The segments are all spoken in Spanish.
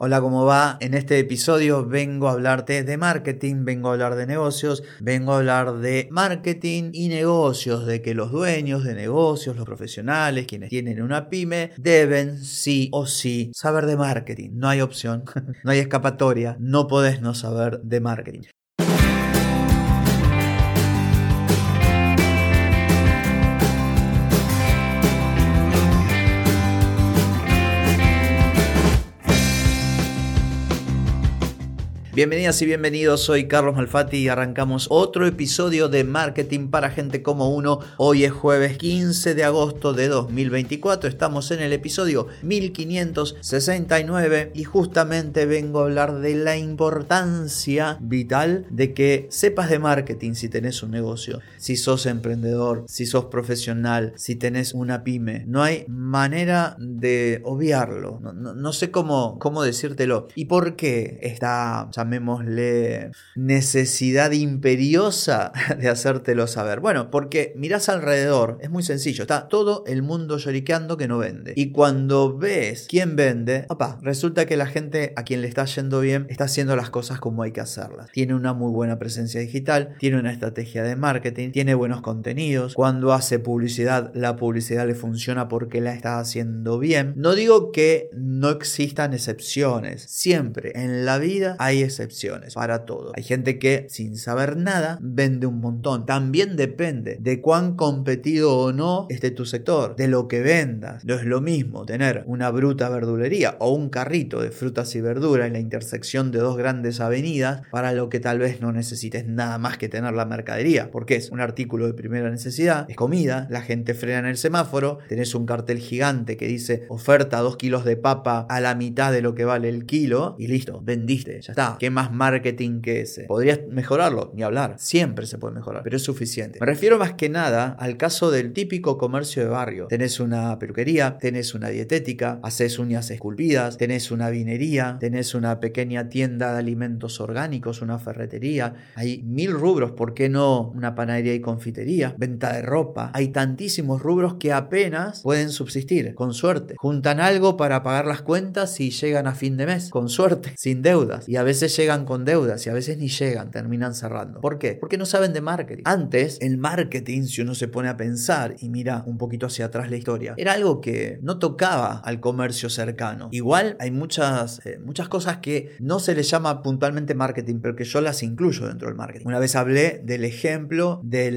Hola, ¿cómo va? En este episodio vengo a hablarte de marketing, vengo a hablar de negocios, vengo a hablar de marketing y negocios, de que los dueños de negocios, los profesionales, quienes tienen una pyme, deben sí o sí saber de marketing. No hay opción, no hay escapatoria, no podés no saber de marketing. Bienvenidas y bienvenidos, soy Carlos Malfatti y arrancamos otro episodio de Marketing para Gente Como Uno. Hoy es jueves 15 de agosto de 2024, estamos en el episodio 1569 y justamente vengo a hablar de la importancia vital de que sepas de marketing si tenés un negocio, si sos emprendedor, si sos profesional, si tenés una pyme. No hay manera de obviarlo, no sé cómo decírtelo. ¿Y por qué esta, llamémosle, necesidad imperiosa de hacértelo saber? Bueno, porque mirás alrededor, es muy sencillo, está todo el mundo lloriqueando que no vende. Y cuando ves quién vende, resulta que la gente a quien le está yendo bien está haciendo las cosas como hay que hacerlas. Tiene una muy buena presencia digital, tiene una estrategia de marketing, tiene buenos contenidos. Cuando hace publicidad, la publicidad le funciona porque la está haciendo bien. No digo que no existan excepciones, siempre en la vida hay excepciones para todo. Hay gente que sin saber nada vende un montón. También depende de cuán competido o no esté tu sector, de lo que vendas. No es lo mismo tener una bruta verdulería o un carrito de frutas y verduras en la intersección de dos grandes avenidas, para lo que tal vez no necesites nada más que tener la mercadería, porque es un artículo de primera necesidad, es comida, la gente frena en el semáforo, tenés un cartel gigante que dice oferta 2 kilos de papa a la mitad de lo que vale el kilo y listo, vendiste, ya está. ¿Qué más marketing que ese? ¿Podrías mejorarlo? Ni hablar. Siempre se puede mejorar, pero es suficiente. Me refiero más que nada al caso del típico comercio de barrio. Tenés una peluquería, tenés una dietética, haces uñas esculpidas, tenés una vinería, tenés una pequeña tienda de alimentos orgánicos, una ferretería. Hay 1000 rubros, ¿por qué no una panadería y confitería? Venta de ropa. Hay tantísimos rubros que apenas pueden subsistir, con suerte. Juntan algo para pagar las cuentas y llegan a fin de mes, con suerte, sin deudas. Y a veces llegan con deudas y a veces ni llegan, terminan cerrando. ¿Por qué? Porque no saben de marketing. Antes, el marketing, si uno se pone a pensar y mira un poquito hacia atrás la historia, era algo que no tocaba al comercio cercano. Igual hay muchas cosas que no se les llama puntualmente marketing, pero que yo las incluyo dentro del marketing. Una vez hablé del ejemplo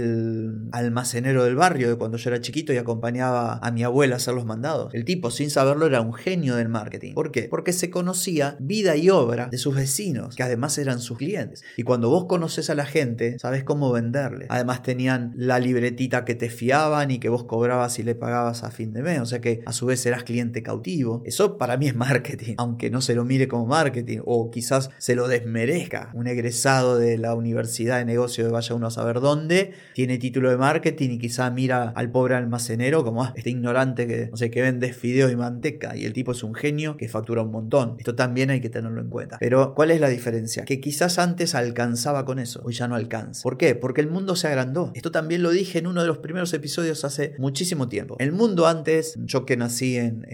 del almacenero del barrio, de cuando yo era chiquito y acompañaba a mi abuela a hacer los mandados. El tipo, sin saberlo, era un genio del marketing. ¿Por qué? Porque se conocía vida y obra de sus vecinos, que además eran sus clientes. Y cuando vos conoces a la gente, sabés cómo venderle. Además tenían la libretita que te fiaban y que vos cobrabas y le pagabas a fin de mes. O sea que a su vez eras cliente cautivo. Eso para mí es marketing, aunque no se lo mire como marketing o quizás se lo desmerezca. Un egresado de la Universidad de Negocios de vaya uno a saber dónde, tiene título de marketing y quizá mira al pobre almacenero como este ignorante que, no sé, que vende fideos y manteca, y el tipo es un genio que factura un montón. Esto también hay que tenerlo en cuenta. Pero ¿cuál es la diferencia? Que quizás antes alcanzaba con eso, hoy ya no alcanza. ¿Por qué? Porque el mundo se agrandó. Esto también lo dije en uno de los primeros episodios hace muchísimo tiempo. El mundo antes, yo que nací en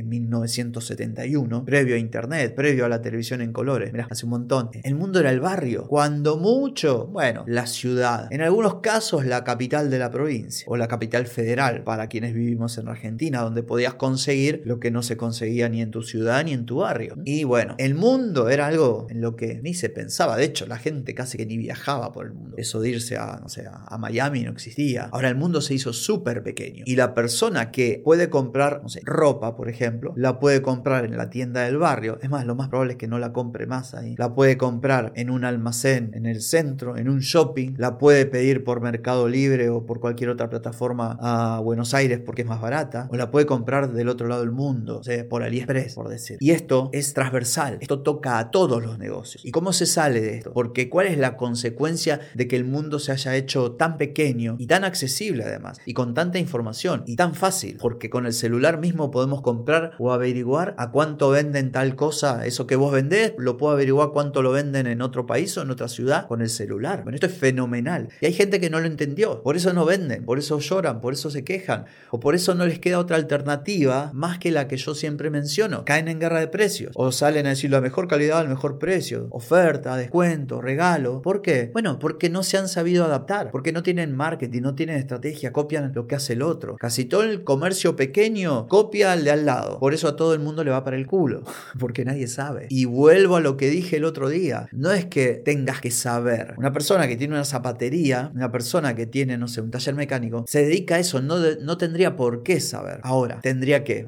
1971, previo a internet, previo a la televisión en colores, mirá, hace un montón. El mundo era el barrio. Cuando mucho, bueno, la ciudad. En algunos casos la capital de la provincia o la capital federal para quienes vivimos en Argentina, donde podías conseguir lo que no se conseguía ni en tu ciudad ni en tu barrio. Y bueno, el mundo era algo en lo que ni se pensaba. De hecho, la gente casi que ni viajaba por el mundo. Eso de irse a, no sé, a Miami no existía. Ahora el mundo se hizo súper pequeño. Y la persona que puede comprar, no sé, ropa, por ejemplo, la puede comprar en la tienda del barrio. Es más, lo más probable es que no la compre más ahí. La puede comprar en un almacén en el centro, en un shopping. La puede pedir por Mercado Libre o por cualquier otra plataforma a Buenos Aires porque es más barata. O la puede comprar del otro lado del mundo, o sea, por AliExpress, por decir. Y esto es transversal. Esto toca a todos los negocios. ¿Y cómo se sale de esto? Porque ¿cuál es la consecuencia de que el mundo se haya hecho tan pequeño y tan accesible además? Y con tanta información y tan fácil. Porque con el celular mismo podemos comprar o averiguar a cuánto venden tal cosa. Eso que vos vendés, lo puedo averiguar cuánto lo venden en otro país o en otra ciudad con el celular. Bueno, esto es fenomenal. Y hay gente que no lo entendió. Por eso no venden, por eso lloran, por eso se quejan. O por eso no les queda otra alternativa más que la que yo siempre menciono. Caen en guerra de precios. O salen a decir la mejor calidad al mejor precio. Oferta, descuento, regalo. ¿Por qué? Bueno, porque no se han sabido adaptar. Porque no tienen marketing, no tienen estrategia. Copian lo que hace el otro. Casi todo el comercio pequeño copia al de al lado. Por eso a todo el mundo le va para el culo. Porque nadie sabe. Y vuelvo a lo que dije el otro día. No es que tengas que saber. Una persona que tiene una zapatería, una persona que tiene, no sé, un taller mecánico, se dedica a eso. No tendría por qué saber. Ahora, tendría que.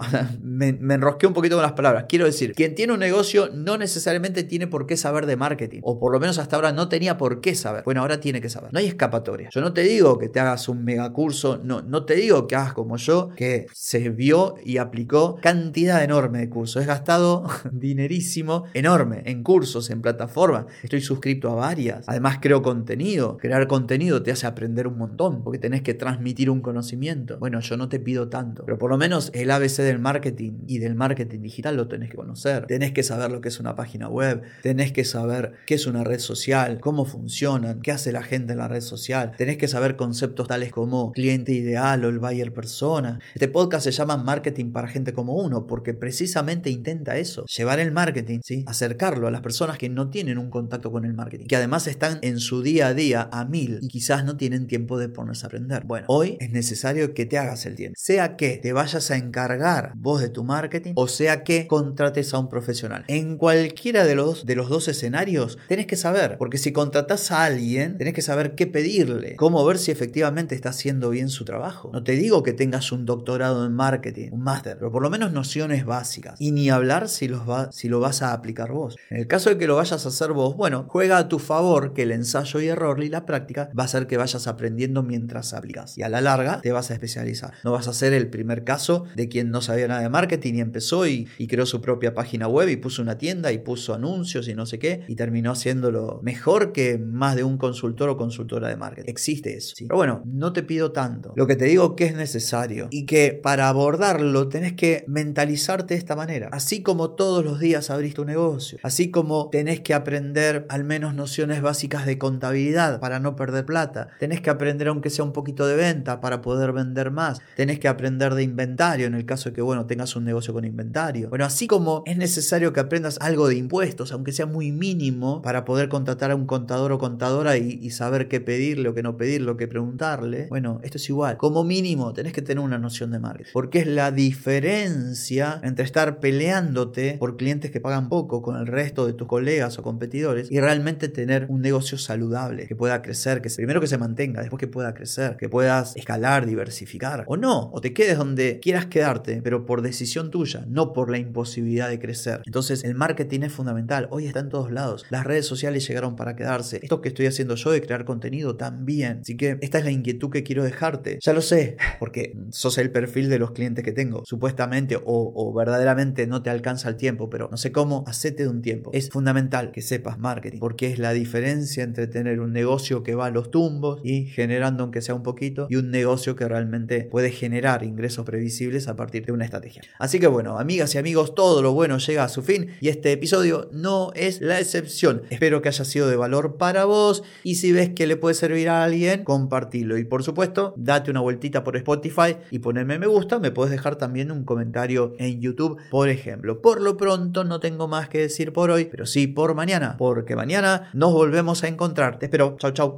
Me enrosqué un poquito con las palabras. Quiero decir, quien tiene un negocio no necesariamente tiene por qué saber de marketing. O por lo menos hasta ahora no tenía por qué saber. Bueno, ahora tiene que saber. No hay escapatoria. Yo no te digo que te hagas un megacurso. No te digo que hagas como yo, que se vio y aplicó cantidad enorme de cursos. He gastado dinerísimo enorme en cursos, en plataformas. Estoy suscrito a varias. Además creo contenido. Crear contenido te hace aprender un montón porque tenés que transmitir un conocimiento. Bueno, yo no te pido tanto, pero por lo menos el ABC del marketing y del marketing digital lo tenés que conocer. Tenés que saber lo que es una página web, tenés que saber qué es una red social, cómo funcionan, qué hace la gente en la red social. Tenés que saber conceptos tales como cliente ideal o el buyer persona. Este podcast se llama Marketing para gente como uno porque precisamente intenta eso, llevar el marketing, ¿sí? Acercarlo a las personas que no tienen un contacto con el marketing, que además están en su día a día a 1000 y quizás no tienen tiempo de ponerse a aprender. Bueno, hoy es necesario que te hagas el tiempo, sea que te vayas a encargar vos de tu marketing o sea que contrates a un profesional. En cualquiera de los dos escenarios tenés que saber, porque si contratás a alguien tenés que saber qué pedirle, cómo ver si efectivamente está haciendo bien su trabajo. No te digo que tengas un doctorado en marketing, un máster, pero por lo menos nociones básicas. Y ni hablar si lo vas a aplicar vos. En el caso de que lo vayas a hacer vos, bueno, juega a tu favor que el ensayo y error y la práctica va a hacer que vayas aprendiendo mientras aplicas. Y a la larga te vas a especializar. No vas a ser el primer caso de quien no sabía nada de marketing y empezó y creó su propia página web y puso una tienda y puso anuncios y no sé qué y terminó haciéndolo mejor que más de un consultor o consultora de marketing. Existe eso, ¿sí? Pero bueno, no te pido tanto. Lo que te digo que es necesario y que para abordarlo tenés que mentalizarte de esta manera. Así como todos los días abrís tu negocio, así como tenés que aprender al menos nociones básicas de contabilidad para no perder plata, tenés que aprender aunque sea un poquito de venta para poder vender más, tenés que aprender de inventario en el caso de que, bueno, tengas un negocio con inventario. Bueno, así como es necesario que aprendas algo de impuestos, aunque sea muy mínimo, para poder contratar a un contador o contadora y saber qué pedirle o qué no pedirle o qué preguntarle, bueno, esto es igual. Como mínimo tenés que tener una noción de marketing, porque es la diferencia entre estar peleándote por clientes que pagan poco con el resto de tus colegas o competidores y realmente tener un negocio saludable, que pueda crecer, que primero que se mantenga, después que pueda crecer, que puedas escalar, diversificar, o no, o te quedes donde quieras quedarte, pero por decisión tuya, no por la imposibilidad de crecer. Entonces el marketing es fundamental, hoy está en todos lados, las redes sociales llegaron para quedarse, esto que estoy haciendo yo de crear contenido también, así que esta es la inquietud que quiero dejarte, ya lo sé, porque sos el perfil de los clientes que tengo, supuestamente o verdaderamente no te alcanza el tiempo, pero no sé cómo, hacete de un tiempo. Es fundamental que sepas marketing, porque es la diferencia entre tener un negocio que va a los tumbos y generando aunque sea un poquito, y un negocio que realmente puede generar ingresos previsibles a partir de una estrategia. Así que bueno, amigas y amigos, todo lo bueno llega a su fin y este episodio no es la excepción. Espero que haya sido de valor para vos y si ves que le puede servir a alguien, compartilo. Y por supuesto, date una vueltita por Spotify y poneme me gusta. Me puedes dejar también un comentario en YouTube, por ejemplo. Por lo pronto no tengo más que decir por hoy, pero sí por mañana, porque mañana nos volvemos a encontrar. Te espero. Chau, chau.